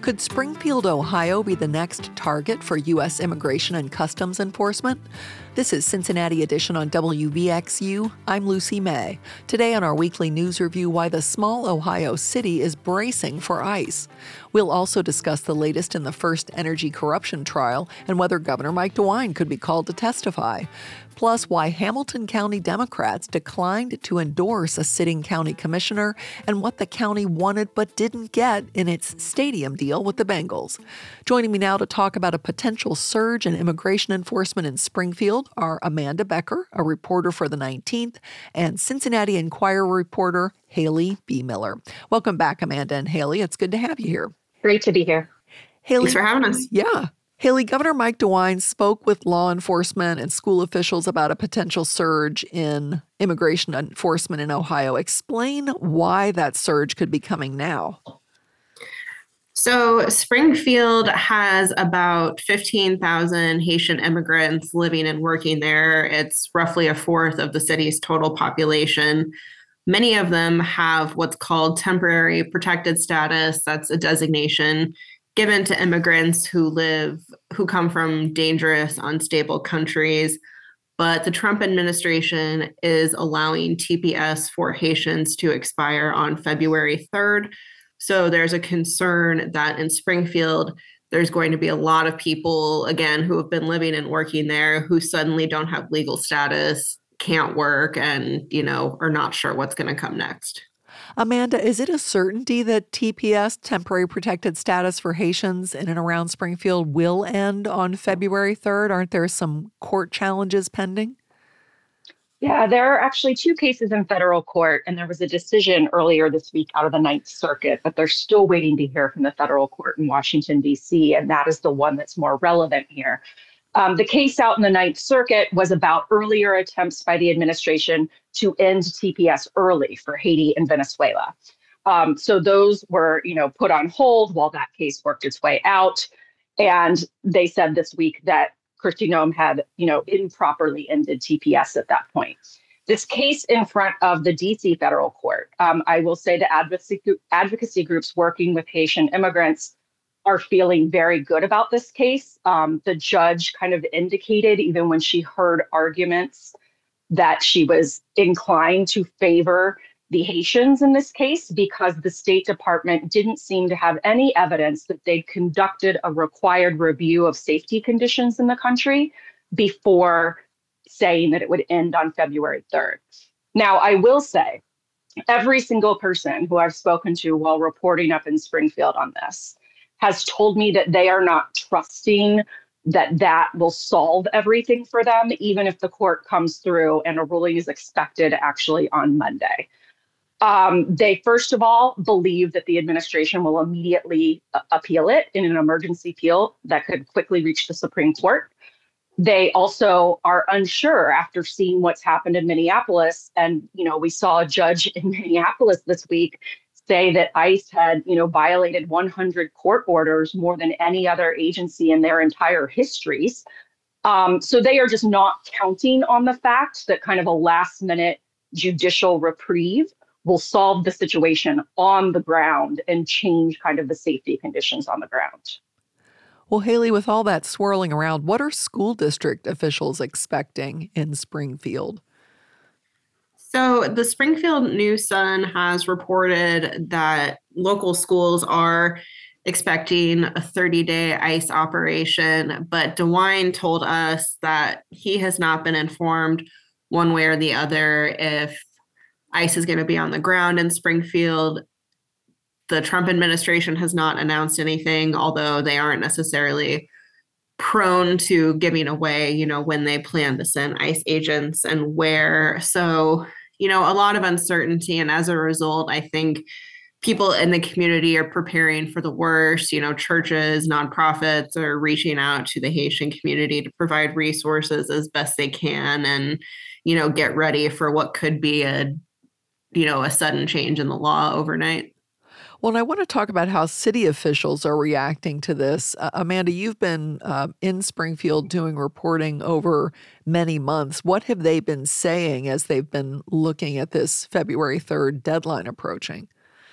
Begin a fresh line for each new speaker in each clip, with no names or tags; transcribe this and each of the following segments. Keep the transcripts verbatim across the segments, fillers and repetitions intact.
Could Springfield, Ohio be the next target for U S Immigration and Customs Enforcement? This is Cincinnati Edition on W V X U. I'm Lucy May. Today on our weekly news review, why the small Ohio city is bracing for ICE. We'll also discuss the latest in the first energy corruption trial and whether Governor Mike DeWine could be called to testify. Plus, why Hamilton County Democrats declined to endorse a sitting county commissioner and what the county wanted but didn't get in its stadium deal with the Bengals. Joining me now to talk about a potential surge in immigration enforcement in Springfield are Amanda Becker, a reporter for the nineteenth, and Cincinnati Enquirer reporter Haley B. Miller. Welcome back, Amanda and Haley. It's good to have you here.
Great to be here.
Haley,
Thanks for having us.
Yeah. Haley, Governor Mike DeWine spoke with law enforcement and school officials about a potential surge in immigration enforcement in Ohio. Explain why that surge could be coming now.
So Springfield has about fifteen thousand Haitian immigrants living and working there. It's roughly a fourth of the city's total population. Many of them have what's called temporary protected status. That's a designation given to immigrants who live, who come from dangerous, unstable countries. But the Trump administration is allowing T P S for Haitians to expire on February third. So there's a concern that in Springfield, there's going to be a lot of people, again, who have been living and working there who suddenly don't have legal status, can't work, and, you know, are not sure what's going to come next.
Amanda, is it a certainty that T P S, temporary protected status for Haitians in and around Springfield, will end on February third? Aren't there some court challenges pending?
Yeah, there are actually two cases in federal court, and there was a decision earlier this week out of the Ninth Circuit, but they're still waiting to hear from the federal court in Washington, D C, and that is the one that's more relevant here. Um, the case out in the Ninth Circuit was about earlier attempts by the administration to end T P S early for Haiti and Venezuela. Um, so those were, you know, put on hold while that case worked its way out. And they said this week that Kristi Noem had, you know, improperly ended T P S at that point. This case in front of the D C federal court, um, I will say the advocacy, advocacy groups working with Haitian immigrants are feeling very good about this case. Um, the judge kind of indicated, even when she heard arguments, that she was inclined to favor the Haitians in this case because the State Department didn't seem to have any evidence that they'd conducted a required review of safety conditions in the country before saying that it would end on February third. Now, I will say, every single person who I've spoken to while reporting up in Springfield on this has told me that they are not trusting that that will solve everything for them, even if the court comes through and a ruling is expected actually on Monday. Um, they, first of all, believe that the administration will immediately uh, appeal it in an emergency appeal that could quickly reach the Supreme Court. They also are unsure after seeing what's happened in Minneapolis. And, you know, we saw a judge in Minneapolis this week say that ICE had, you know, violated one hundred court orders more than any other agency in their entire histories. Um, so they are just not counting on the fact that kind of a last minute judicial reprieve will solve the situation on the ground and change kind of the safety conditions on the ground.
Well, Haley, with all that swirling around, what are school district officials expecting in Springfield?
So the Springfield News Sun has reported that local schools are expecting a thirty-day ICE operation, but DeWine told us that he has not been informed one way or the other if ICE is going to be on the ground in Springfield. The Trump administration has not announced anything, although they aren't necessarily prone to giving away, you know, when they plan to send ICE agents and where. So, you know, a lot of uncertainty. And as a result, I think people in the community are preparing for the worst. You know, churches, nonprofits are reaching out to the Haitian community to provide resources as best they can and, you know, get ready for what could be a, you know, a sudden change in the law overnight.
Well, and I want to talk about how city officials are reacting to this. Uh, Amanda, you've been uh, in Springfield doing reporting over many months. What have they been saying as they've been looking at this February third deadline approaching?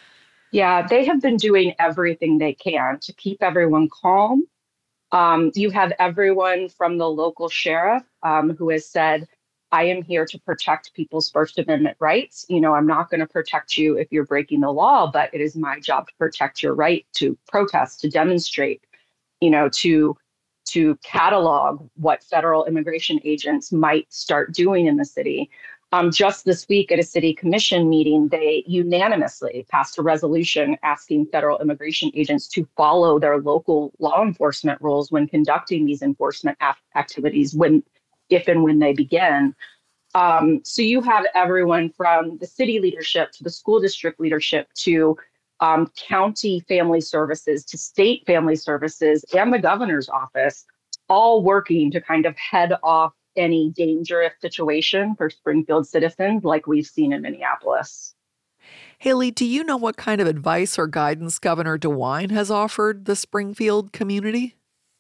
Yeah, they have been doing everything they can to keep everyone calm. Um, you have everyone from the local sheriff um, who has said, I am here to protect people's First Amendment rights. You know, I'm not going to protect you if you're breaking the law, but it is my job to protect your right to protest, to demonstrate, you know, to to catalog what federal immigration agents might start doing in the city. Um, just this week at a city commission meeting, they unanimously passed a resolution asking federal immigration agents to follow their local law enforcement rules when conducting these enforcement af- activities, when, if and when they begin. Um, so you have everyone from the city leadership to the school district leadership to um, county family services to state family services and the governor's office, all working to kind of head off any dangerous situation for Springfield citizens like we've seen in Minneapolis.
Haley, do you know what kind of advice or guidance Governor DeWine has offered the Springfield community?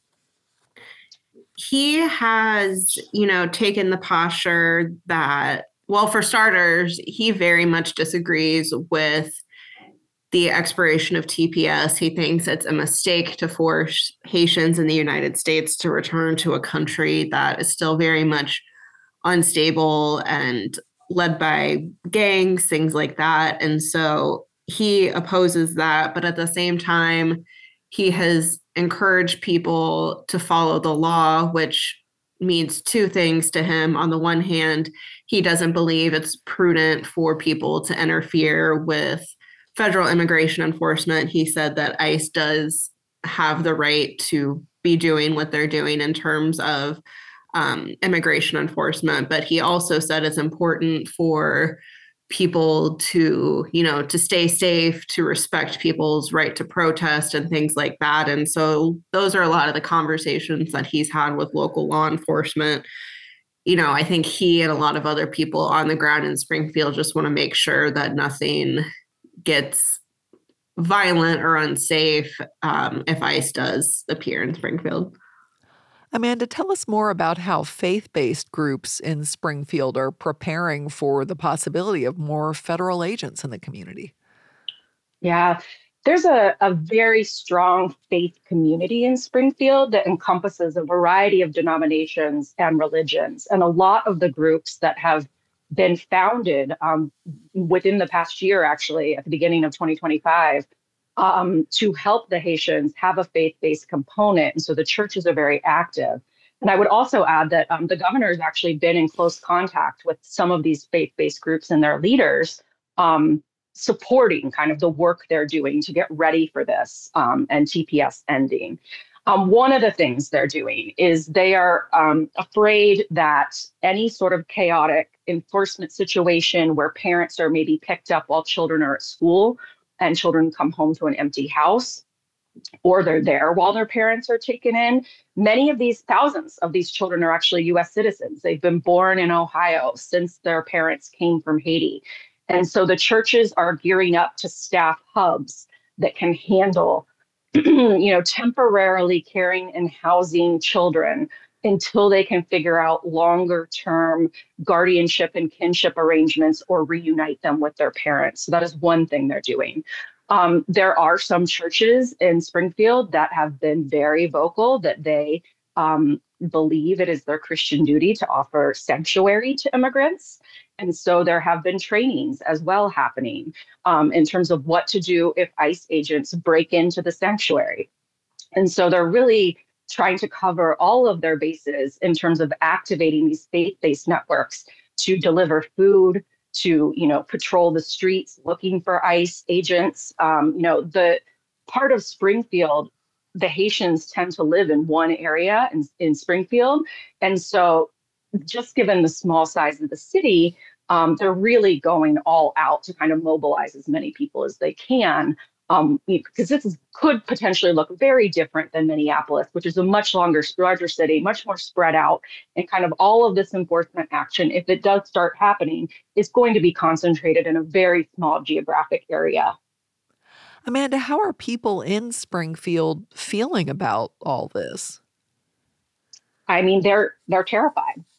He has, you know, taken the posture that, well, for starters, he very much disagrees with the expiration of T P S. He thinks it's a mistake to force Haitians in the United States to return to a country that is still very much unstable and led by gangs, things like that. And so he opposes that. But at the same time, he has encouraged people to follow the law, which means two things to him. On the one hand, he doesn't believe it's prudent for people to interfere with federal immigration enforcement. He said that ICE does have the right to be doing what they're doing in terms of um, immigration enforcement. But he also said it's important for people to, you know, to stay safe, to respect people's right to protest and things like that. And so those are a lot of the conversations that he's had with local law enforcement. You know, I think he and a lot of other people on the ground in Springfield just want to make sure that nothing gets violent or unsafe um, if ICE does appear in Springfield.
Amanda, tell us more about how faith-based groups in Springfield are preparing for the possibility of more federal agents in the community.
Yeah, there's a, a very strong faith community in Springfield that encompasses a variety of denominations and religions. And a lot of the groups that have been founded um, within the past year, actually, at the beginning of twenty twenty-five, um, to help the Haitians have a faith-based component. And so the churches are very active. And I would also add that um, the governor has actually been in close contact with some of these faith-based groups and their leaders, um, supporting kind of the work they're doing to get ready for this um, and T P S ending. Um, one of the things they're doing is they are um, afraid that any sort of chaotic enforcement situation where parents are maybe picked up while children are at school and children come home to an empty house, or they're there while their parents are taken in. Many of these, thousands of these children are actually U S citizens. They've been born in Ohio since their parents came from Haiti. And so the churches are gearing up to staff hubs that can handle, you know, temporarily caring and housing children until they can figure out longer term guardianship and kinship arrangements or reunite them with their parents. So that is one thing they're doing. Um, there are some churches in Springfield that have been very vocal that they um, believe it is their Christian duty to offer sanctuary to immigrants. And so there have been trainings as well happening um, in terms of what to do if ICE agents break into the sanctuary. And so they're really trying to cover all of their bases in terms of activating these faith-based networks to deliver food, to, you know, patrol the streets looking for ICE agents. Um, you know, the part of Springfield, the Haitians tend to live in one area in, in Springfield. And so just given the small size of the city, um, they're really going all out to kind of mobilize as many people as they can. Um, because this is, could potentially look very different than Minneapolis, which is a much longer, larger city, much more spread out, and kind of all of this enforcement action, if it does start happening, is going to be concentrated in a very small geographic area.
Amanda, how are people in Springfield feeling about all this?
I mean, they're they're terrified.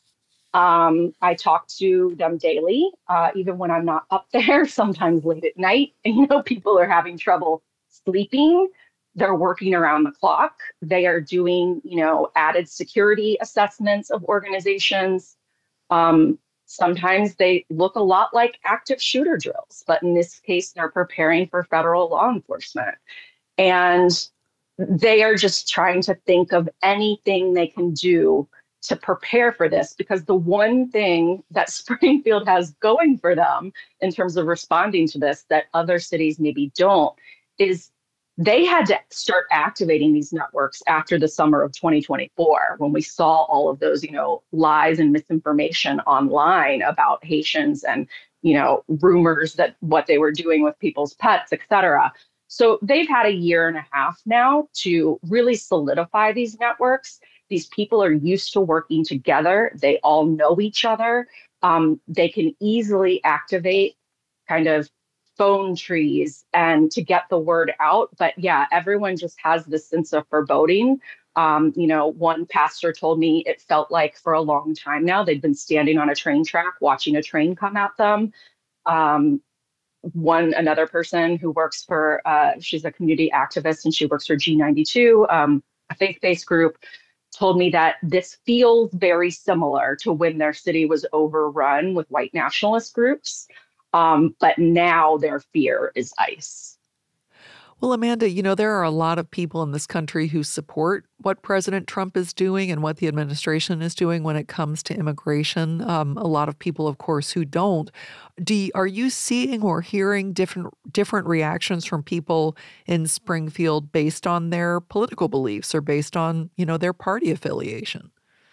Um, I talk to them daily, uh, even when I'm not up there, sometimes late at night. And, you know, people are having trouble sleeping. They're working around the clock. They are doing, you know, added security assessments of organizations. Um, Sometimes they look a lot like active shooter drills, but in this case, they're preparing for federal law enforcement. And they are just trying to think of anything they can do to prepare for this, because the one thing that Springfield has going for them in terms of responding to this that other cities maybe don't is they had to start activating these networks after the summer of twenty twenty-four, when we saw all of those, you know, lies and misinformation online about Haitians and, you know, rumors that what they were doing with people's pets, et cetera. So they've had a year and a half now to really solidify these networks. These people are used to working together. They all know each other. Um, they can easily activate kind of phone trees and to get the word out. But yeah, everyone just has this sense of foreboding. Um, you know, one pastor told me it felt like for a long time now they'd been standing on a train track watching a train come at them. Um, one another person who works for uh, she's a community activist and she works for G ninety-two, um, a faith-based group, told me that this feels very similar to when their city was overrun with white nationalist groups, um, but now their fear is ICE.
Well, Amanda, you know, there are a lot of people in this country who support what President Trump is doing and what the administration is doing when it comes to immigration. Um, a lot of people, of course, who don't. Do you, are you seeing or hearing different different reactions from people in Springfield based on their political beliefs or based on, you know, their party affiliation?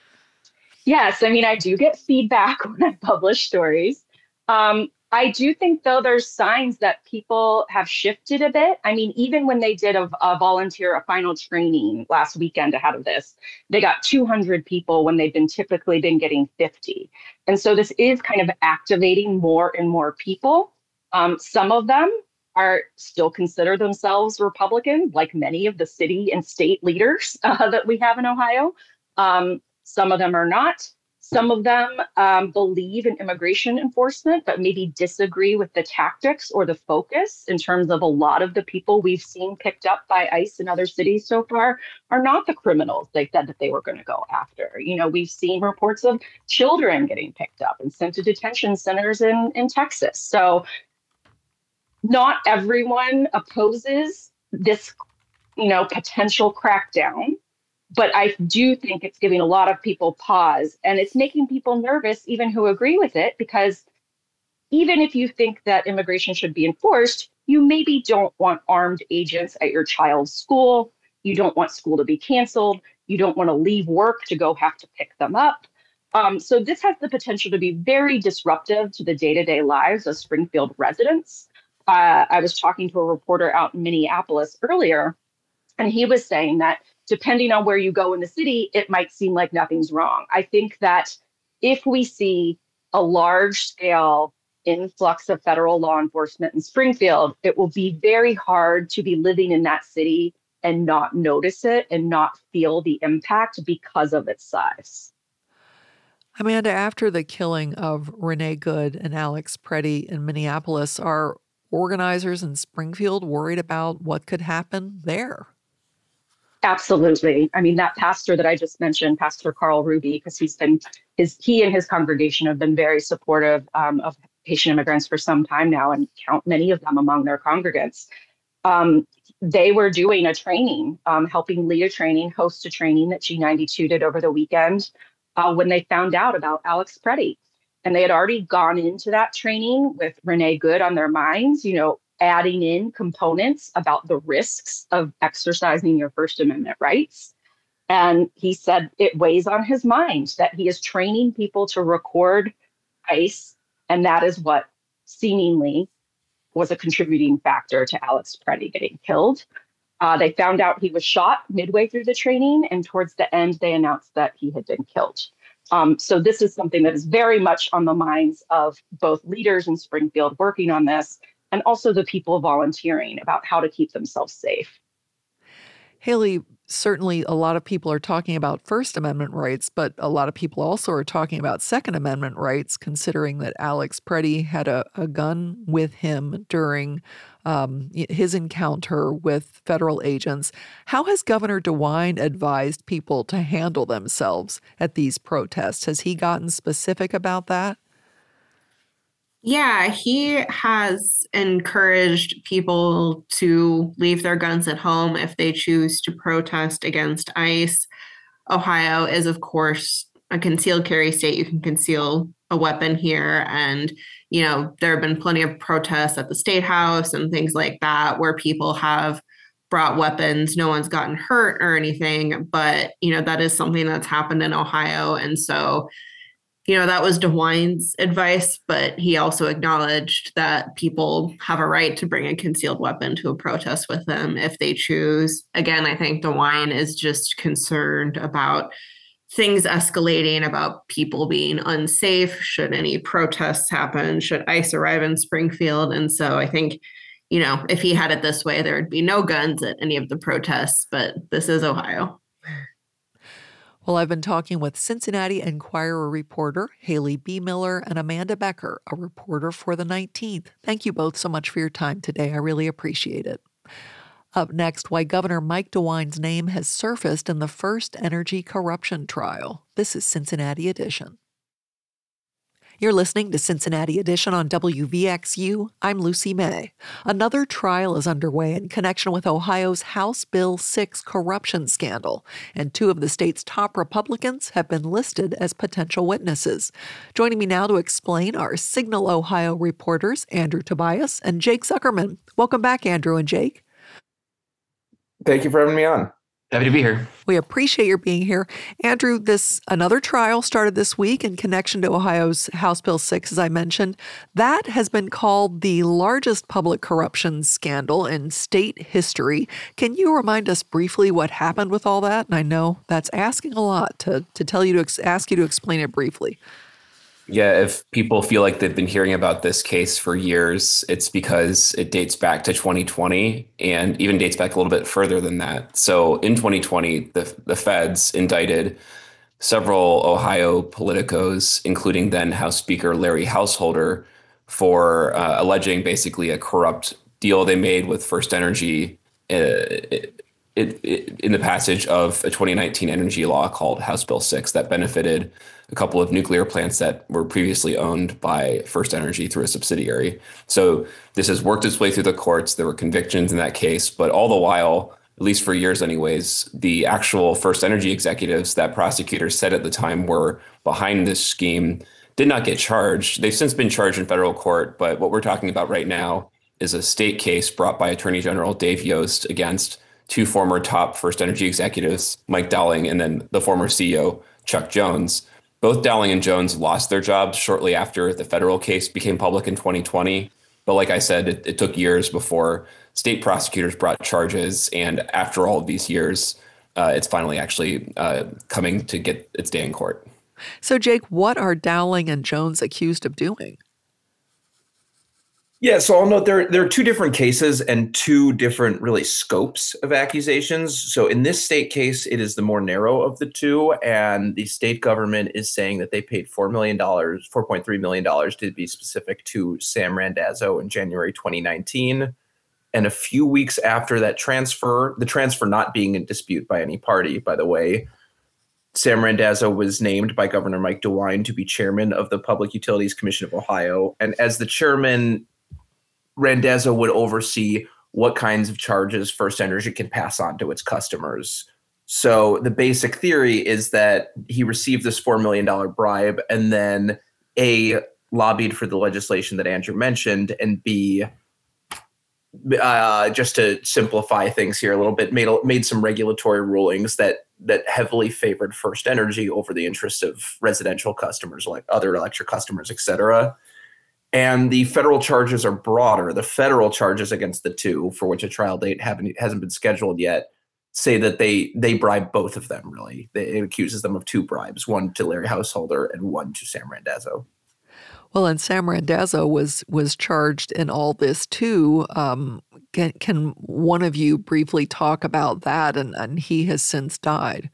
Yes, I mean, I do get feedback when I publish stories. Um, I do think, though, there's signs that people have shifted a bit. I mean, even when they did a, a volunteer, a final training last weekend ahead of this, they got two hundred people when they've been typically been getting fifty. And so this is kind of activating more and more people. Um, some of them are still consider themselves Republican, like many of the city and state leaders uh, that we have in Ohio. Um, some of them are not. Some of them um, believe in immigration enforcement, but maybe disagree with the tactics or the focus in terms of a lot of the people we've seen picked up by ICE in other cities so far are not the criminals they said that they were going to go after. You know, we've seen reports of children getting picked up and sent to detention centers in, in Texas. So not everyone opposes this, you know, potential crackdown. But I do think it's giving a lot of people pause, and it's making people nervous, even who agree with it, because even if you think that immigration should be enforced, you maybe don't want armed agents at your child's school. You don't want school to be canceled. You don't want to leave work to go have to pick them up. Um, so this has the potential to be very disruptive to the day-to-day lives of Springfield residents. Uh, I was talking to a reporter out in Minneapolis earlier, and he was saying that depending on where you go in the city, it might seem like nothing's wrong. I think that if we see a large scale influx of federal law enforcement in Springfield, it will be very hard to be living in that city and not notice it and not feel the impact because of its size.
Amanda, after the killing of Renee Good and Alex Preddy in Minneapolis, are organizers in Springfield worried about what could happen there?
Absolutely. I mean, that pastor that I just mentioned, Pastor Carl Ruby, because he's been his he and his congregation have been very supportive um, of Haitian immigrants for some time now, and count many of them among their congregants. Um, they were doing a training, um, helping lead a training, host a training that G ninety-two did over the weekend uh, when they found out about Alex Preddy. And they had already gone into that training with Renee Good on their minds, you know, adding in components about the risks of exercising your First Amendment rights. And he said it weighs on his mind that he is training people to record ICE. And that is what seemingly was a contributing factor to Alex Preddy getting killed. Uh, they found out he was shot midway through the training, and towards the end, they announced that he had been killed. Um, so this is something that is very much on the minds of both leaders in Springfield working on this, and also the people volunteering about how to keep themselves safe.
Haley, certainly a lot of people are talking about First Amendment rights, but a lot of people also are talking about Second Amendment rights, considering that Alex Preddy had a, a gun with him during um, his encounter with federal agents. How has Governor DeWine advised people to handle themselves at these protests? Has he gotten specific about that?
Yeah, he has encouraged people to leave their guns at home if they choose to protest against ICE. Ohio is, of course, a concealed carry state. You can conceal a weapon here. And, you know, there have been plenty of protests at the State House and things like that where people have brought weapons. No one's gotten hurt or anything. But, you know, that is something that's happened in Ohio. And so, you know, that was DeWine's advice, but he also acknowledged that people have a right to bring a concealed weapon to a protest with them if they choose. Again, I think DeWine is just concerned about things escalating, about people being unsafe should any protests happen, should ICE arrive in Springfield. And so I think, you know, if he had it this way, there would be no guns at any of the protests, but this is Ohio.
Well, I've been talking with Cincinnati Enquirer reporter Haley B. Miller and Amanda Becker, a reporter for the nineteenth. Thank you both so much for your time today. I really appreciate it. Up next, why Governor Mike DeWine's name has surfaced in the First Energy corruption trial. This is Cincinnati Edition. You're listening to Cincinnati Edition on W V X U. I'm Lucy May. Another trial is underway in connection with Ohio's House Bill six corruption scandal, and two of the state's top Republicans have been listed as potential witnesses. Joining me now to explain are Signal Ohio reporters Andrew Tobias and Jake Zuckerman. Welcome back, Andrew and Jake.
Thank you for having me on.
Happy to be here.
We appreciate your being here. Andrew, this another trial started this week in connection to Ohio's House Bill six, as I mentioned. That has been called the largest public corruption scandal in state history. Can you remind us briefly what happened with all that? And I know that's asking a lot to, to tell you to ex- ask you to explain it briefly.
Yeah, if people feel like they've been hearing about this case for years, it's because it dates back to twenty twenty and even dates back a little bit further than that. So in twenty twenty, the, the feds indicted several Ohio politicos, including then House Speaker Larry Householder, for uh, alleging basically a corrupt deal they made with First Energy uh, it, it, it, in the passage of a twenty nineteen energy law called House Bill six that benefited a couple of nuclear plants that were previously owned by First Energy through a subsidiary. So this has worked its way through the courts. There were convictions in that case, but all the while, at least for years anyways, the actual First Energy executives that prosecutors said at the time were behind this scheme did not get charged. They've since been charged in federal court, but what we're talking about right now is a state case brought by Attorney General Dave Yost against two former top First Energy executives, Mike Dowling and then the former C E O, Chuck Jones. Both Dowling and Jones lost their jobs shortly after the federal case became public in twenty twenty. But like I said, it, it took years before state prosecutors brought charges. And after all of these years, uh, it's finally actually uh, coming to get its day in court.
So, Jake, what are Dowling and Jones accused of doing?
Yeah, so I'll note there, there are two different cases and two different really scopes of accusations. So in this state case, it is the more narrow of the two. And the state government is saying that they paid four million dollars, four point three million dollars to be specific to Sam Randazzo in January twenty nineteen. And a few weeks after that transfer, the transfer not being in dispute by any party, by the way, Sam Randazzo was named by Governor Mike DeWine to be chairman of the Public Utilities Commission of Ohio. And as the chairman, Randazzo would oversee what kinds of charges First Energy can pass on to its customers. So the basic theory is that he received this four million dollars bribe and then A, lobbied for the legislation that Andrew mentioned, and B, uh, just to simplify things here a little bit, made made some regulatory rulings that that heavily favored First Energy over the interests of residential customers, like other electric customers, et cetera. And the federal charges are broader. The federal charges against the two, for which a trial date haven't, hasn't been scheduled yet, say that they they bribe both of them, really. They, it accuses them of two bribes, one to Larry Householder and one to Sam Randazzo.
Well, and Sam Randazzo was was charged in all this too. Um, can, can one of you briefly talk about that? And, and he has since died.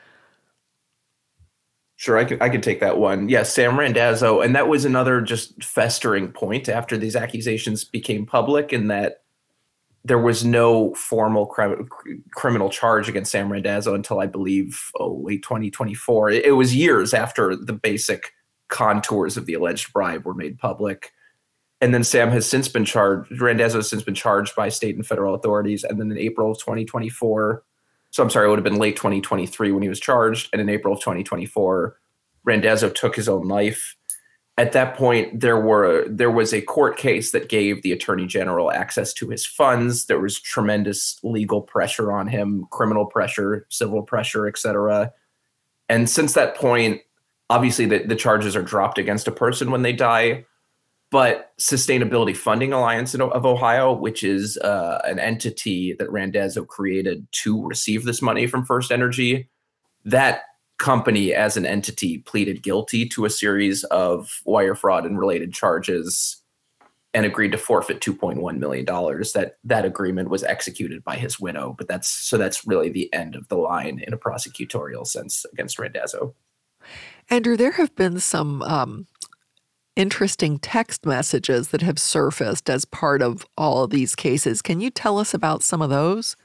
Sure, I could I could take that one. Yes, Sam Randazzo, and that was another just festering point after these accusations became public, in that there was no formal cri- criminal charge against Sam Randazzo until, I believe, oh, late twenty twenty-four. It, it was years after the basic contours of the alleged bribe were made public. And then Sam has since been charged, Randazzo has since been charged by state and federal authorities. And then in April of twenty twenty-four, so I'm sorry, it would have been late twenty twenty-three when he was charged. And in April of twenty twenty-four, Randazzo took his own life. At that point, there were there was a court case that gave the attorney general access to his funds. There was tremendous legal pressure on him, criminal pressure, civil pressure, et cetera. And since that point, obviously the, the charges are dropped against a person when they die. But Sustainability Funding Alliance of Ohio, which is uh, an entity that Randazzo created to receive this money from First Energy, that company as an entity pleaded guilty to a series of wire fraud and related charges and agreed to forfeit two point one million dollars. That that agreement was executed by his widow, but that's so that's really the end of the line in a prosecutorial sense against Randazzo.
Andrew, there have been some um, interesting text messages that have surfaced as part of all of these cases. Can you tell us about some of those?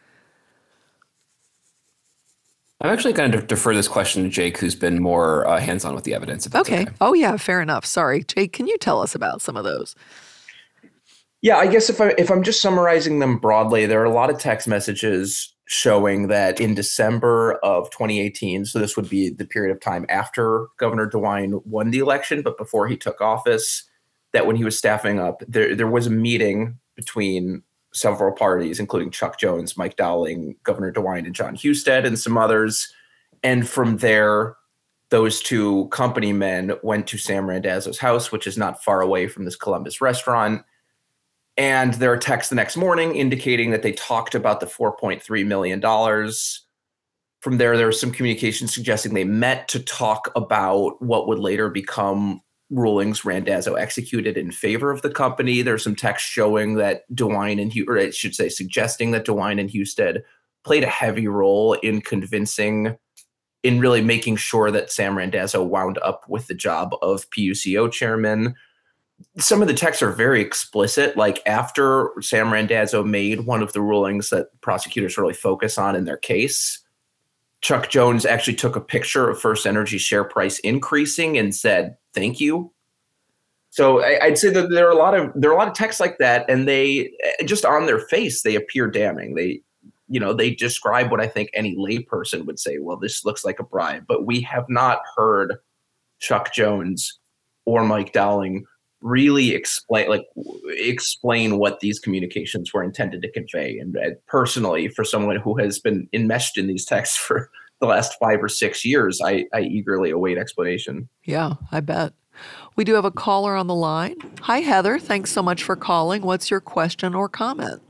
I'm actually going to defer this question to Jake, who's been more uh, hands-on with the evidence. If that's
okay.
okay.
Oh, yeah. Fair enough. Sorry. Jake, can you tell us about some of those?
Yeah, I guess if I if I'm just summarizing them broadly, there are a lot of text messages showing that in December of twenty eighteen, so this would be the period of time after Governor DeWine won the election, but before he took office, that when he was staffing up, there there was a meeting between several parties, including Chuck Jones, Mike Dowling, Governor DeWine, and John Husted, and some others. And from there, those two company men went to Sam Randazzo's house, which is not far away from this Columbus restaurant. And there are texts the next morning indicating that they talked about the four point three million dollars. From there, there was some communication suggesting they met to talk about what would later become rulings Randazzo executed in favor of the company. There's some text showing that DeWine and, or I should say, suggesting that DeWine and Husted played a heavy role in convincing, in really making sure that Sam Randazzo wound up with the job of P U C O chairman. Some of the texts are very explicit. Like after Sam Randazzo made one of the rulings that prosecutors really focus on in their case, Chuck Jones actually took a picture of First Energy's share price increasing and said, "Thank you." So I, I'd say that there are a lot of there are a lot of texts like that, and they just on their face they appear damning. They, you know, they describe what I think any layperson would say. Well, this looks like a bribe, but we have not heard Chuck Jones or Mike Dowling really explain like explain what these communications were intended to convey. And uh, personally, for someone who has been enmeshed in these texts for the last five or six years, I, I eagerly await explanation.
Yeah, I bet. We do have a caller on the line. Hi, Heather. Thanks so much for calling. What's your question or comment?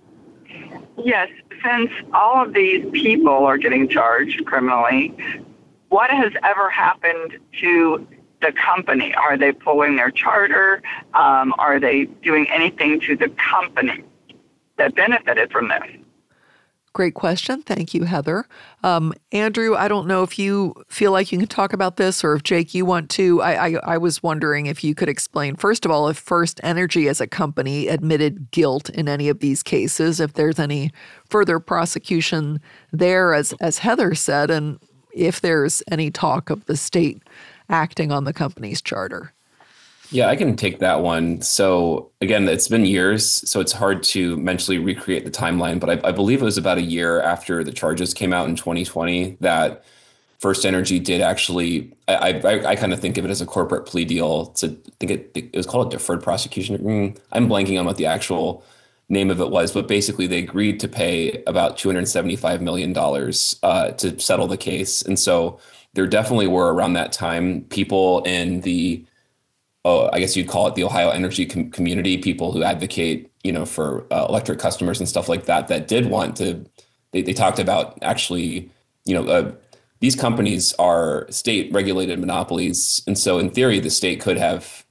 Yes, since all of these people are getting charged criminally, what has ever happened to the company? Are they pulling their charter? Um, are they doing anything to the company that benefited from this?
Great question. Thank you, Heather. Um, Andrew, I don't know if you feel like you can talk about this, or if Jake, you want to. I, I, I was wondering if you could explain, first of all, if First Energy as a company admitted guilt in any of these cases, if there's any further prosecution there, as, as Heather said, and if there's any talk of the state acting on the company's charter.
Yeah, I can take that one. So again, it's been years, so it's hard to mentally recreate the timeline, but I, I believe it was about a year after the charges came out in twenty twenty that First Energy did actually, I I, I kind of think of it as a corporate plea deal. To I think it, it was called a deferred prosecution agreement. I'm blanking on what the actual name of it was, but basically they agreed to pay about two hundred seventy-five million dollars uh, to settle the case. And so there definitely were around that time people in the, oh, I guess you'd call it the Ohio energy com- community, people who advocate, you know, for uh, electric customers and stuff like that, that did want to, they, they talked about actually, you know, uh, these companies are state regulated monopolies. And so in theory, the state could have,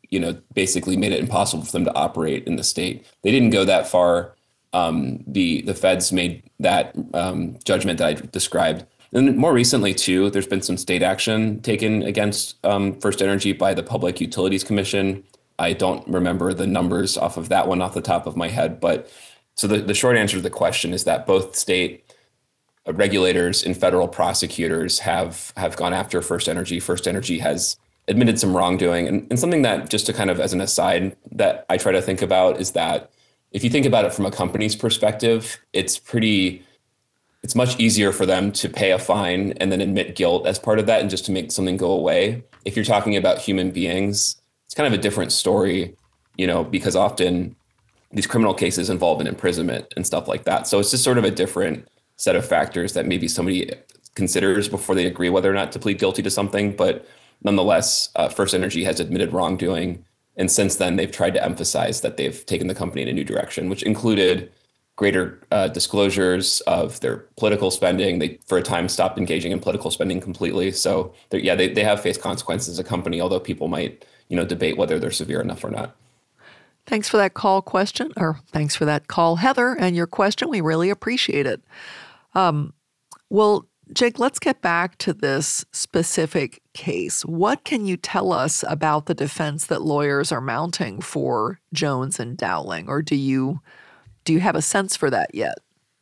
you know, basically made it impossible for them to operate in the state. They didn't go that far. Um, the the feds made that um, judgment that I described. And more recently, too, there's been some state action taken against um, First Energy by the Public Utilities Commission. I don't remember the numbers off of that one off the top of my head. But so the, the short answer to the question is that both state regulators and federal prosecutors have have gone after First Energy. First Energy has admitted some wrongdoing. And, and something that, just to kind of as an aside, that I try to think about is that if you think about it from a company's perspective, it's pretty, it's much easier for them to pay a fine and then admit guilt as part of that and just to make something go away. If you're talking about human beings, it's kind of a different story, you know, because often these criminal cases involve an imprisonment and stuff like that. So it's just sort of a different set of factors that maybe somebody considers before they agree whether or not to plead guilty to something. But nonetheless, uh, First Energy has admitted wrongdoing. And since then, they've tried to emphasize that they've taken the company in a new direction, which included greater uh, disclosures of their political spending. They, for a time, stopped engaging in political spending completely. So, yeah, they, they have faced consequences as a company, although people might, you know, debate whether they're severe enough or not.
Thanks for that call question, or thanks for that call, Heather, and your question. We really appreciate it. Um, well, Jake, let's get back to this specific case. What can you tell us about the defense that lawyers are mounting for Jones and Dowling, or do you do you have a sense for that yet?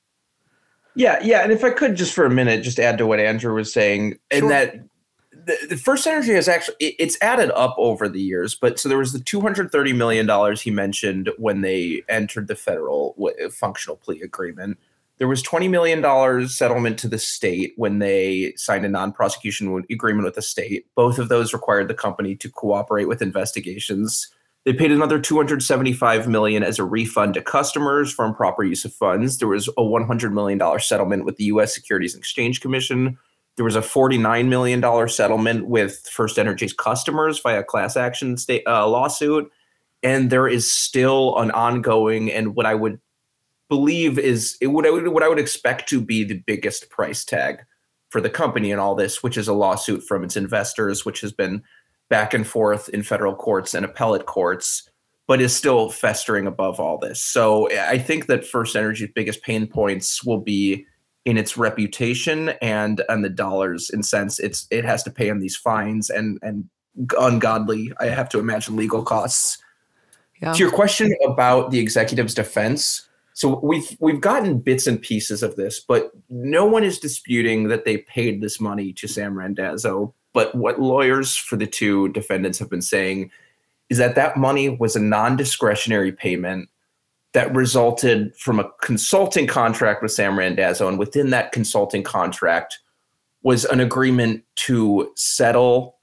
Yeah, yeah, and if I could just for a minute just add to what Andrew was saying,
Sure.
and that the, the First Energy has actually it, it's added up over the years. But so there was the two hundred thirty million dollars he mentioned when they entered the federal functional plea agreement. There was twenty million dollars settlement to the state when they signed a non-prosecution agreement with the state. Both of those required the company to cooperate with investigations. They paid another two hundred seventy-five million dollars as a refund to customers for improper use of funds. There was a one hundred million dollars settlement with the U S Securities and Exchange Commission. There was a forty-nine million dollars settlement with First Energy's customers via class action state, uh, lawsuit. And there is still an ongoing, and what I would believe is it would, what I would expect to be the biggest price tag for the company in all this, which is a lawsuit from its investors, which has been back and forth in federal courts and appellate courts, but is still festering above all this. So I think that First Energy's biggest pain points will be in its reputation and and the dollars and cents it's it has to pay on these fines and and ungodly, I have to imagine, legal costs.
Yeah.
To your question about the executive's defense, so we've we've gotten bits and pieces of this, but no one is disputing that they paid this money to Sam Randazzo. But what lawyers for the two defendants have been saying is that that money was a non-discretionary payment that resulted from a consulting contract with Sam Randazzo. And within that consulting contract was an agreement to settle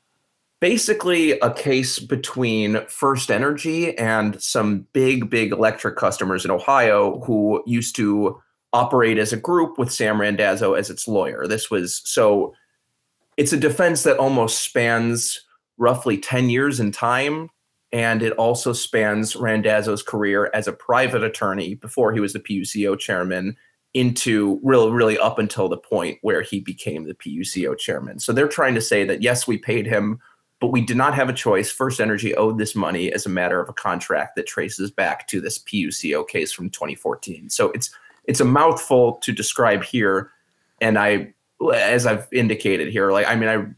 basically a case between First Energy and some big, big electric customers in Ohio who used to operate as a group with Sam Randazzo as its lawyer. This was so it's a defense that almost spans roughly ten years in time. And it also spans Randazzo's career as a private attorney before he was the P U C O chairman into really, really up until the point where he became the P U C O chairman. So they're trying to say that, yes, we paid him, but we did not have a choice. First Energy owed this money as a matter of a contract that traces back to this P U C O case from twenty fourteen. So it's it's a mouthful to describe here. And I, as I've indicated here, like, I mean, I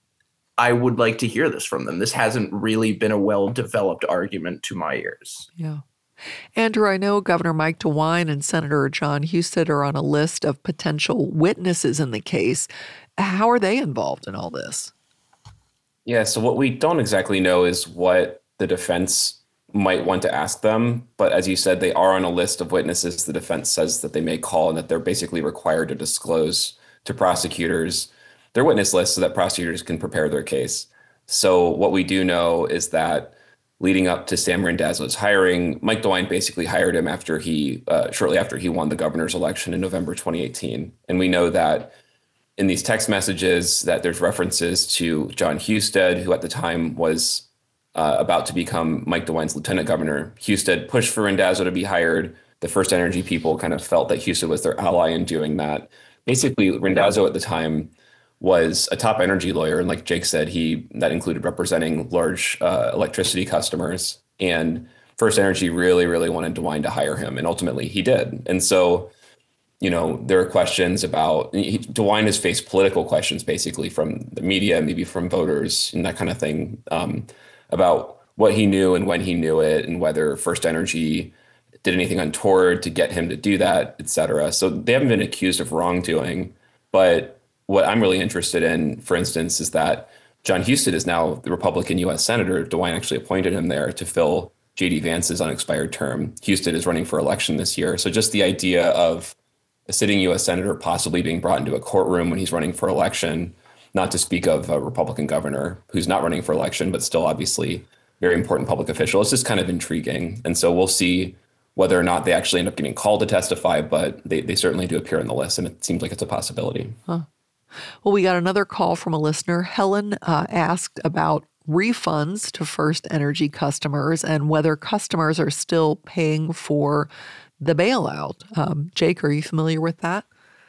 I would like to hear this from them. This hasn't really been a well-developed argument to my ears.
Yeah. Andrew, I know Governor Mike DeWine and Senator John Husted are on a list of potential witnesses in the case. How are they involved in all this?
Yeah, so what we don't exactly know is what the defense might want to ask them. But as you said, they are on a list of witnesses the defense says that they may call and that they're basically required to disclose to prosecutors their witness list so that prosecutors can prepare their case. So what we do know is that leading up to Sam Randazzo's hiring, Mike DeWine basically hired him after he, uh, shortly after he won the governor's election in November twenty eighteen. And we know that in these text messages that there's references to John Husted, who at the time was uh, about to become Mike DeWine's lieutenant governor. Husted pushed for Randazzo to be hired. The First Energy people kind of felt that Husted was their ally in doing that. Basically, Randazzo at the time was a top energy lawyer. And like Jake said, he that included representing large uh, electricity customers. And FirstEnergy really, really wanted DeWine to hire him. And ultimately he did. And so, you know, there are questions about, he, DeWine has faced political questions basically from the media, maybe from voters and that kind of thing, um, about what he knew and when he knew it and whether FirstEnergy did anything untoward to get him to do that, et cetera. So they haven't been accused of wrongdoing. But what I'm really interested in, for instance, is that John Husted is now the Republican U S Senator. DeWine actually appointed him there to fill J D Vance's unexpired term. Husted is running for election this year. So just the idea of a sitting U S Senator possibly being brought into a courtroom when he's running for election, not to speak of a Republican governor who's not running for election, but still obviously very important public official. It's just kind of intriguing. And so we'll see whether or not they actually end up getting called to testify, but they, they certainly do appear on the list, and it seems like it's a possibility.
Huh. Well, we got another call from a listener. Helen uh, asked about refunds to FirstEnergy customers and whether customers are still paying for the bailout. Um, Jake, are you familiar with that?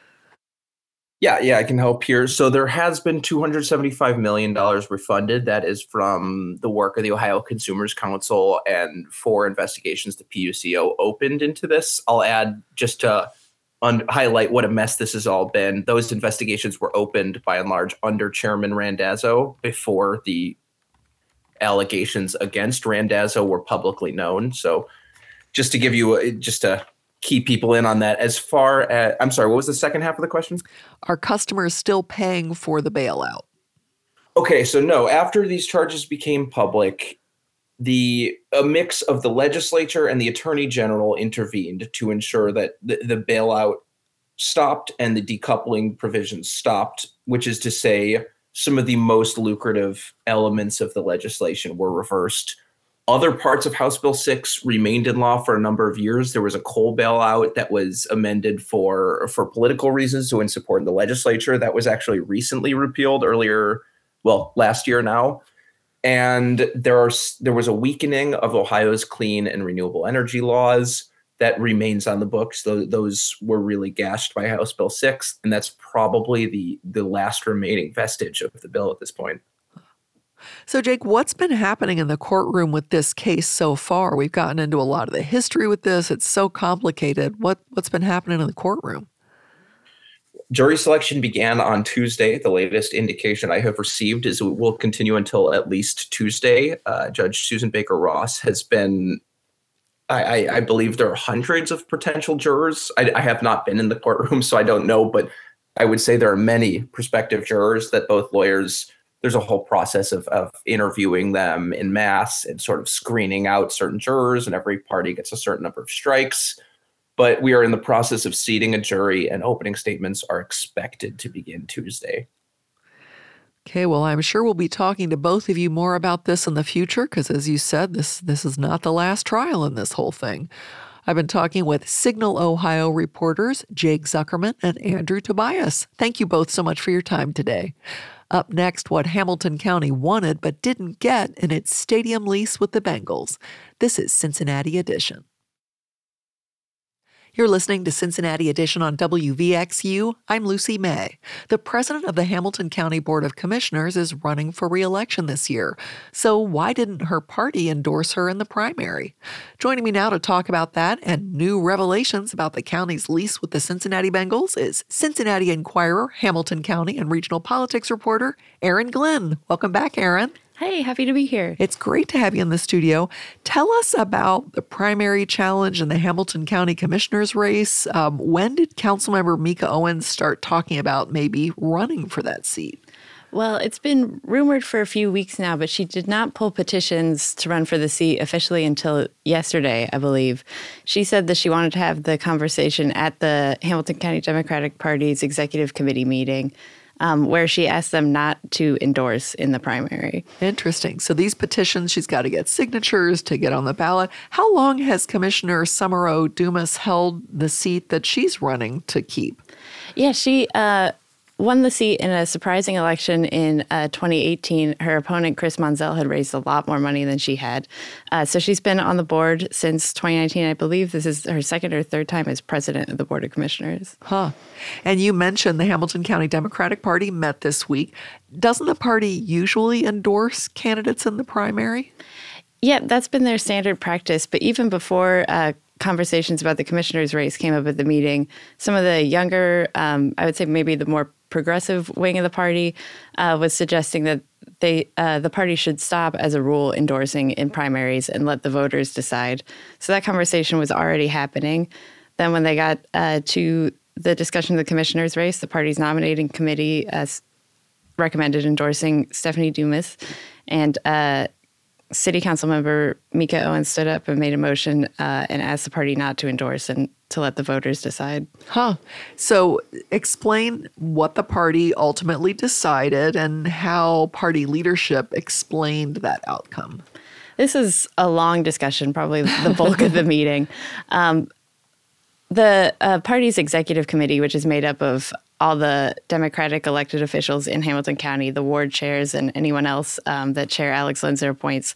Yeah, yeah, I can help here. So there has been two hundred seventy-five million dollars refunded. That is from the work of the Ohio Consumers Council and four investigations the P U C O opened into this. I'll add just to un- highlight what a mess this has all been. Those investigations were opened by and large under Chairman Randazzo before the allegations against Randazzo were publicly known. So just to give you a, just a keep people in on that. As far as, I'm sorry, what was the second half of the question?
Are customers still paying for the bailout?
Okay, so no, after these charges became public, the a mix of the legislature and the attorney general intervened to ensure that the, the bailout stopped and the decoupling provisions stopped, which is to say some of the most lucrative elements of the legislation were reversed. Other parts of House Bill six remained in law for a number of years. There was a coal bailout that was amended for, for political reasons to in support in the legislature. That was actually recently repealed earlier, well, last year now. And there are there was a weakening of Ohio's clean and renewable energy laws that remains on the books. Those, those were really gashed by House Bill six, and that's probably the, the last remaining vestige of the bill at this point.
So, Jake, what's been happening in the courtroom with this case so far? We've gotten into a lot of the history with this. It's so complicated. What, what's been happening in the courtroom?
Jury selection began on Tuesday. The latest indication I have received is it will continue until at least Tuesday. Uh, Judge Susan Baker Ross has been, I, I, I believe there are hundreds of potential jurors. I, I have not been in the courtroom, so I don't know, but I would say there are many prospective jurors that both lawyers, there's a whole process of, of interviewing them in mass and sort of screening out certain jurors, and every party gets a certain number of strikes. But we are in the process of seating a jury, and opening statements are expected to begin Tuesday.
Okay, well, I'm sure we'll be talking to both of you more about this in the future because, as you said, this this is not the last trial in this whole thing. I've been talking with Signal Ohio reporters Jake Zuckerman and Andrew Tobias. Thank you both so much for your time today. Up next, what Hamilton County wanted but didn't get in its stadium lease with the Bengals. This is Cincinnati Edition. You're listening to Cincinnati Edition on W V X U. I'm Lucy May. The president of the Hamilton County Board of Commissioners is running for re-election this year. So why didn't her party endorse her in the primary? Joining me now to talk about that and new revelations about the county's lease with the Cincinnati Bengals is Cincinnati Enquirer, Hamilton County and regional politics reporter Erin Glenn. Welcome back, Erin.
Hey, happy to be here.
It's great to have you in the studio. Tell us about the primary challenge in the Hamilton County Commissioner's race. Um, when did Councilmember Mika Owens start talking about maybe running for that seat?
Well, it's been rumored for a few weeks now, but she did not pull petitions to run for the seat officially until yesterday, I believe. She said that she wanted to have the conversation at the Hamilton County Democratic Party's executive committee meeting, Um, where she asked them not to endorse in the primary.
Interesting. So these petitions, she's got to get signatures to get on the ballot. How long has Commissioner Summerall Dumas held the seat that she's running to keep?
Yeah, she uh, won the seat in a surprising election in uh, twenty eighteen. Her opponent, Chris Monzell, had raised a lot more money than she had. Uh, so she's been on the board since twenty nineteen. I believe this is her second or third time as president of the Board of Commissioners.
Huh. And you mentioned the Hamilton County Democratic Party met this week. Doesn't the party usually endorse candidates in the primary?
Yeah, that's been their standard practice. But even before uh, conversations about the commissioner's race came up at the meeting, some of the younger, um, I would say maybe the more progressive wing of the party, uh, was suggesting that they uh, the party should stop, as a rule, endorsing in primaries and let the voters decide. So that conversation was already happening. Then when they got uh, to the discussion of the commissioner's race, the party's nominating committee uh, recommended endorsing Stephanie Dumas, and uh, City Council member Mika Owens stood up and made a motion uh, and asked the party not to endorse and to let the voters decide.
Huh. So explain what the party ultimately decided and how party leadership explained that outcome.
This is a long discussion, probably the bulk of the meeting. Um, the uh, party's executive committee, which is made up of all the Democratic elected officials in Hamilton County, the ward chairs, and anyone else um, that Chair Alex Linzer appoints,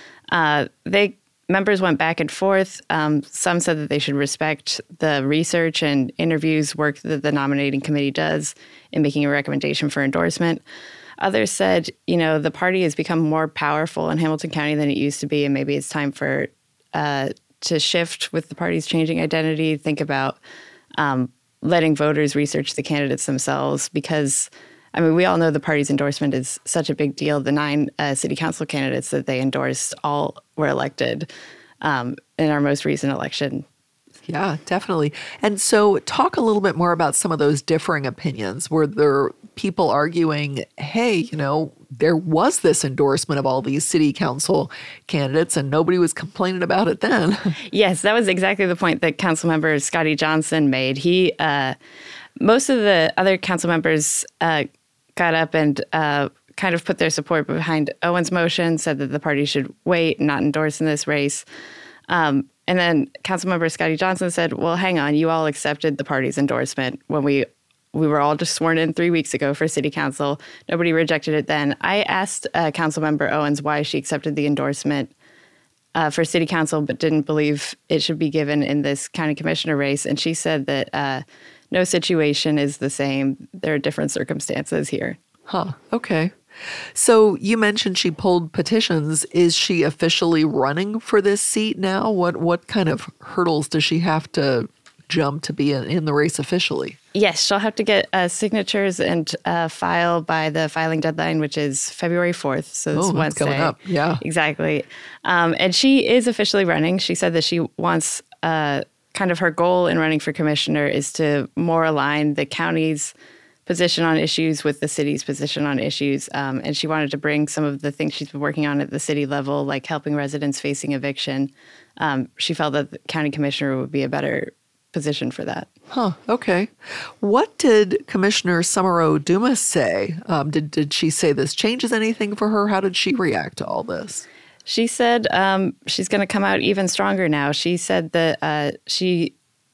uh, they members went back and forth. Um, some said that they should respect the research and interviews work that the nominating committee does in making a recommendation for endorsement. Others said, you know, the party has become more powerful in Hamilton County than it used to be, and maybe it's time for uh, to shift with the party's changing identity, think about um, letting voters research the candidates themselves, because, I mean, we all know the party's endorsement is such a big deal. The nine uh, city council candidates that they endorsed all were elected um, in our most recent election.
Yeah, definitely. And so talk a little bit more about some of those differing opinions. Were there people arguing, hey, you know, there was this endorsement of all these city council candidates and nobody was complaining about it then?
Yes, that was exactly the point that council member Scotty Johnson made. He, uh, most of the other council members uh, got up and uh, kind of put their support behind Owen's motion, said that the party should wait and not endorse in this race. Um, and then Councilmember Scotty Johnson said, well, hang on, you all accepted the party's endorsement when we we were all just sworn in three weeks ago for city council. Nobody rejected it then. I asked uh, Councilmember Owens why she accepted the endorsement uh, for city council, but didn't believe it should be given in this county commissioner race. And she said that uh, no situation is the same. There are different circumstances here.
Huh. Okay. So you mentioned she pulled petitions. Is she officially running for this seat now? What what kind of hurdles does she have to jump to be in, in the race officially?
Yes, she'll have to get uh, signatures and uh, file by the filing deadline, which is February fourth. So this
oh,
Wednesday.
Coming up. Yeah,
exactly. Um, and she is officially running. She said that she wants uh, kind of her goal in running for commissioner is to more align the county's position on issues with the city's position on issues. Um, and she wanted to bring some of the things she's been working on at the city level, like helping residents facing eviction. Um, she felt that the county commissioner would be a better position for that.
Huh. Okay. What did Commissioner Summerall Dumas say? Um, did, did she say this changes anything for her? How did she react to all this?
She said um, she's going to come out even stronger now. She said that uh, she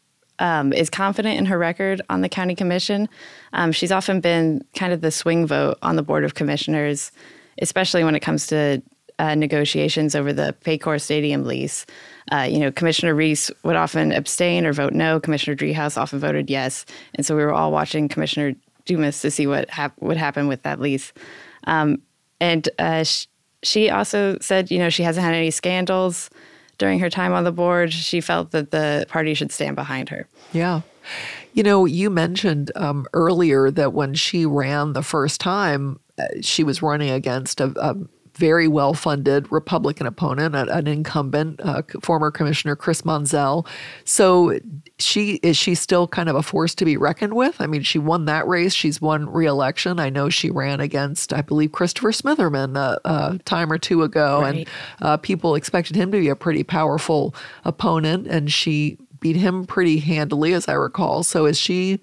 Um, is confident in her record on the county commission. Um, she's often been kind of the swing vote on the Board of Commissioners, especially when it comes to uh, negotiations over the Paycor Stadium lease. Uh, you know, Commissioner Reese would often abstain or vote no. Commissioner Driehaus often voted yes. And so we were all watching Commissioner Dumas to see what hap- would happen with that lease. Um, and uh, sh- she also said, you know, she hasn't had any scandals during her time on the board. She felt that the party should stand behind her.
Yeah. You know, you mentioned um, earlier that when she ran the first time, uh, she was running against a, a very well-funded Republican opponent, a, an incumbent, uh, former Commissioner Chris Monzell. So she is she still kind of a force to be reckoned with? I mean, she won that race. She's won re-election. I know she ran against, I believe, Christopher Smitherman a, a time or two ago.
Right.
And uh, people expected him to be a pretty powerful opponent, and she beat him pretty handily, as I recall. So is she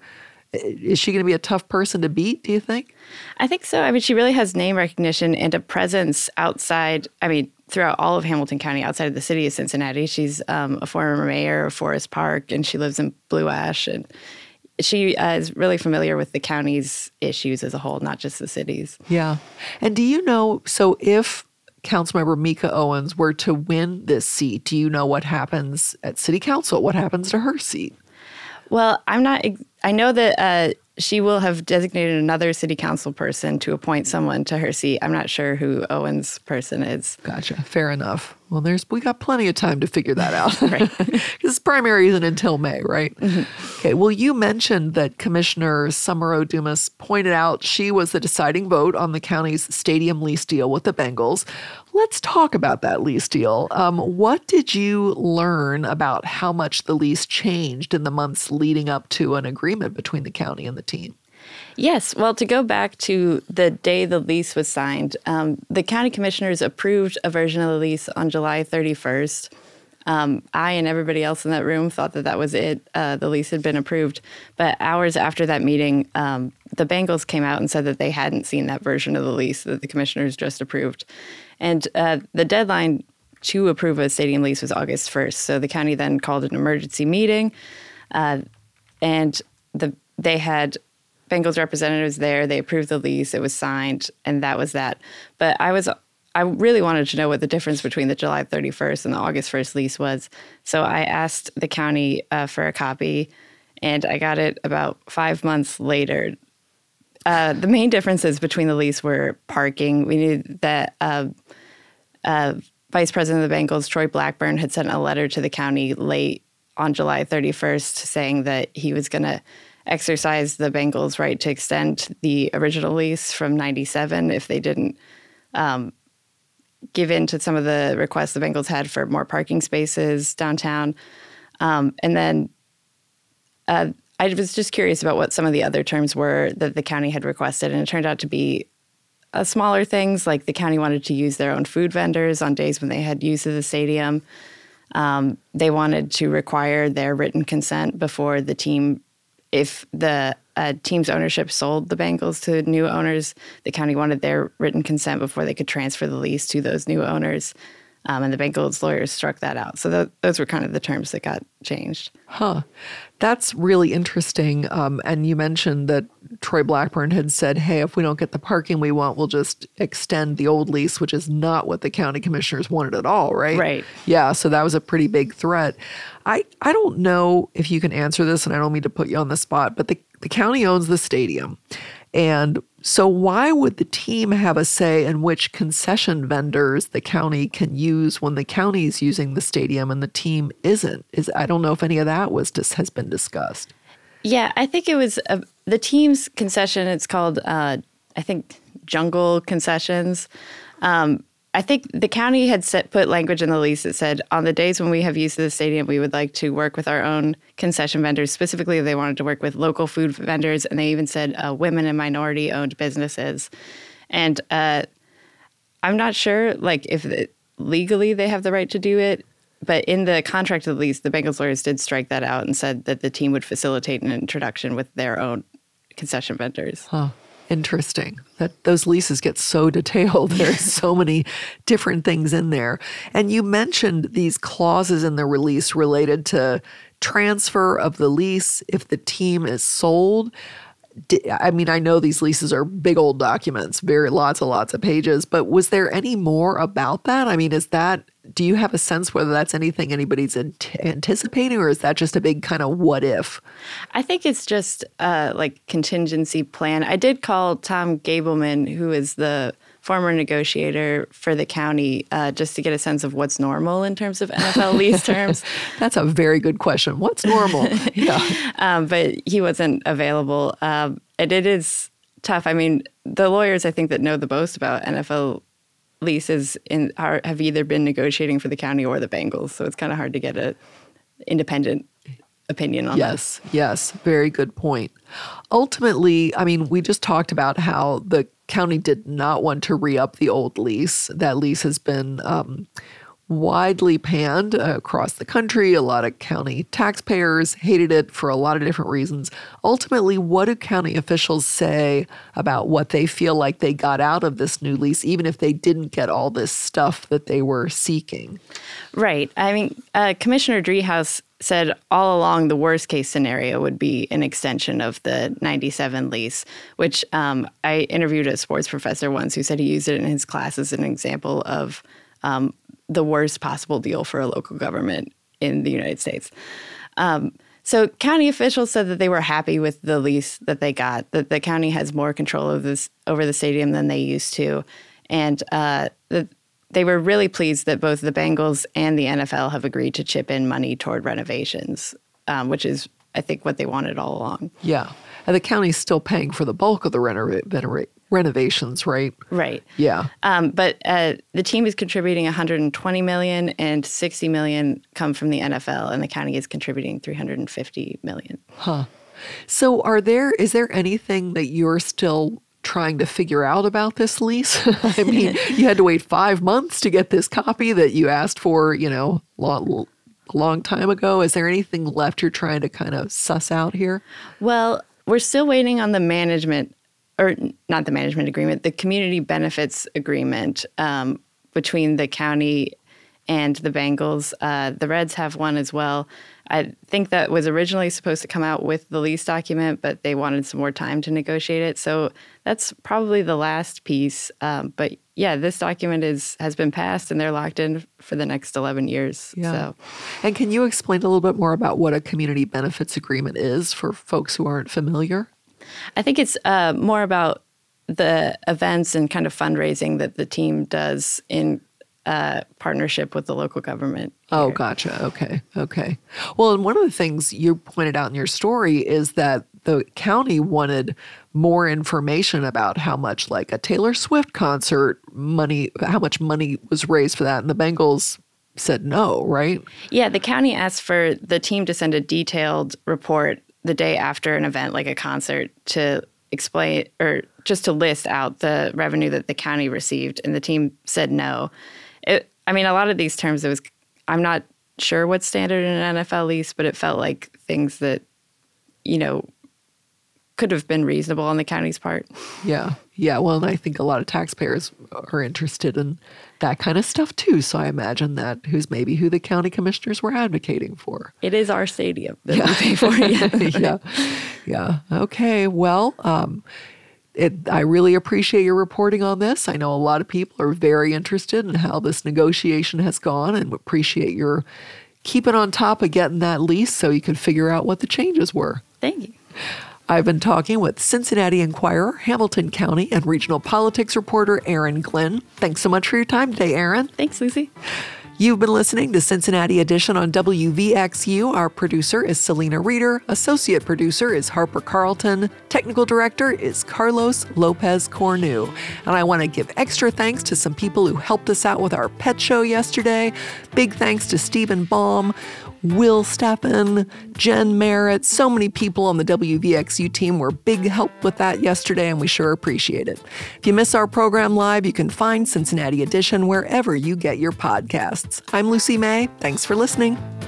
is she going to be a tough person to beat, do you think?
I think so. I mean, she really has name recognition and a presence outside, I mean, throughout all of Hamilton County, outside of the city of Cincinnati. She's um, a former mayor of Forest Park, and she lives in Blue Ash. And she uh, is really familiar with the county's issues as a whole, not just the city's.
Yeah. And do you know, so if Councilmember Mika Owens were to win this seat, do you know what happens at City Council? What happens to her seat?
Well, I'm not, I know that uh, she will have designated another city council person to appoint someone to her seat. I'm not sure who Owens' person is.
Gotcha. Fair enough. Well, there's we got plenty of time to figure that out.
Right.
Because primary isn't until May, right? Mm-hmm. Okay. Well, you mentioned that Commissioner Summer Dumas pointed out she was the deciding vote on the county's stadium lease deal with the Bengals. Let's talk about that lease deal. Um, what did you learn about how much the lease changed in the months leading up to an agreement between the county and the team?
Yes. Well, to go back to the day the lease was signed, um, the county commissioners approved a version of the lease on July thirty-first. Um, I and everybody else in that room thought that that was it. Uh, the lease had been approved. But hours after that meeting, um, the Bengals came out and said that they hadn't seen that version of the lease that the commissioners just approved. And uh, the deadline to approve a stadium lease was August first. So the county then called an emergency meeting, uh, and the they had Bengals representatives there. They approved the lease. It was signed, and that was that. But I was, I really wanted to know what the difference between the July thirty-first and the August first lease was. So I asked the county uh, for a copy, and I got it about five months later. Uh, the main differences between the lease were parking. We knew that uh, uh, Vice President of the Bengals, Troy Blackburn, had sent a letter to the county late on July thirty-first saying that he was going to exercise the Bengals' right to extend the original lease from ninety-seven if they didn't um, give in to some of the requests the Bengals had for more parking spaces downtown. Um, and then uh, I was just curious about what some of the other terms were that the county had requested, and it turned out to be uh, smaller things, like the county wanted to use their own food vendors on days when they had use of the stadium. Um, they wanted to require their written consent before the team. If the uh, team's ownership sold the Bengals to new owners, the county wanted their written consent before they could transfer the lease to those new owners. Um, and the Bengals lawyers struck that out. So th- those were kind of the terms that got changed.
Huh. That's really interesting. Um, and you mentioned that Troy Blackburn had said, hey, if we don't get the parking we want, we'll just extend the old lease, which is not what the county commissioners wanted at all, right?
Right.
Yeah, so that was a pretty big threat. I, I don't know if you can answer this, and I don't mean to put you on the spot, but the, the county owns the stadium. And so why would the team have a say in which concession vendors the county can use when the county is using the stadium and the team isn't? Is I don't know if any of that was just has been discussed.
Yeah, I think it was uh, the team's concession. It's called, uh, I think, Jungle Concessions. Um, I think the county had set, put language in the lease that said, on the days when we have use of the stadium, we would like to work with our own concession vendors. Specifically, they wanted to work with local food vendors, and they even said uh, women and minority-owned businesses. And uh, I'm not sure, like, if it, legally they have the right to do it, but in the contract of the lease, the Bengals lawyers did strike that out and said that the team would facilitate an introduction with their own concession vendors.
Huh. Interesting that those leases get so detailed. There's so many different things in there. And you mentioned these clauses in the release related to transfer of the lease if the team is sold. I mean, I know these leases are big old documents, very lots and lots of pages, but was there any more about that? I mean, is that, do you have a sense whether that's anything anybody's anticipating, or is that just a big kind of what if?
I think it's just uh, like contingency plan. I did call Tom Gableman, who is the former negotiator for the county, uh, just to get a sense of what's normal in terms of N F L lease terms.
That's a very good question. What's normal? Yeah.
Um, but he wasn't available. Um, and it is tough. I mean, the lawyers, I think, that know the most about N F L leases in are, have either been negotiating for the county or the Bengals. So it's kind of hard to get an independent opinion on
yes, that. Yes, yes. Very good point. Ultimately, I mean, we just talked about how the county did not want to re-up the old lease. That lease has been um, widely panned uh, across the country. A lot of county taxpayers hated it for a lot of different reasons. Ultimately, what do county officials say about what they feel like they got out of this new lease, even if they didn't get all this stuff that they were seeking?
Right. I mean, uh, Commissioner Driehaus said all along the worst case scenario would be an extension of the ninety-seven lease, which um, I interviewed a sports professor once who said he used it in his class as an example of um, the worst possible deal for a local government in the United States. Um, so county officials said that they were happy with the lease that they got, that the county has more control of this over the stadium than they used to, and uh, that they were really pleased that both the Bengals and the N F L have agreed to chip in money toward renovations, um, which is, I think, what they wanted all along.
Yeah. And the county's still paying for the bulk of the renova- venera- renovations, right?
Right.
Yeah.
Um, but uh, the team is contributing one hundred twenty million dollars and sixty million dollars come from the N F L, and the county is contributing three hundred fifty million dollars.
Huh. So are there, is there anything that you're still trying to figure out about this lease? I mean, you had to wait five months to get this copy that you asked for, you know, long, a long time ago. Is there anything left you're trying to kind of suss out here?
Well, we're still waiting on the management, or not the management agreement, the community benefits agreement um, between the county and the Bengals. Uh, the Reds have one as well. I think that was originally supposed to come out with the lease document, but they wanted some more time to negotiate it. So that's probably the last piece. Um, but yeah, this document is has been passed, and they're locked in for the next eleven years.
Yeah.
So.
And can you explain a little bit more about what a community benefits agreement is for folks who aren't familiar?
I think it's uh, more about the events and kind of fundraising that the team does in uh, partnership with the local government.
Oh,
here.
gotcha. Okay. Okay. Well, and one of the things you pointed out in your story is that the county wanted more information about how much, like a Taylor Swift concert money, how much money was raised for that. And the Bengals said no, right?
Yeah, the county asked for the team to send a detailed report the day after an event, like a concert, to explain or just to list out the revenue that the county received. And the team said no. It, I mean, a lot of these terms, it was, I'm not sure what's standard in an N F L lease, but it felt like things that, you know, could have been reasonable on the county's part.
Yeah. Yeah. Well, and I think a lot of taxpayers are interested in that kind of stuff too. So I imagine that who's maybe who the county commissioners were advocating for.
It is our stadium that yeah. we pay for. Yeah.
yeah. Yeah. Okay. Well, um, it, I really appreciate your reporting on this. I know a lot of people are very interested in how this negotiation has gone, and appreciate your keeping on top of getting that lease so you could figure out what the changes were.
Thank you.
I've been talking with Cincinnati Enquirer, Hamilton County, and regional politics reporter Erin Glenn. Thanks so much for your time today, Erin.
Thanks, Lucy.
You've been listening to Cincinnati Edition on W V X U. Our producer is Selena Reeder. Associate producer is Harper Carlton. Technical director is Carlos Lopez Cornu. And I want to give extra thanks to some people who helped us out with our pet show yesterday. Big thanks to Stephen Baum, Will Steppen, Jen Merritt. So many people on the W V X U team were big help with that yesterday, and we sure appreciate it. If you miss our program live, you can find Cincinnati Edition wherever you get your podcasts. I'm Lucy May. Thanks for listening.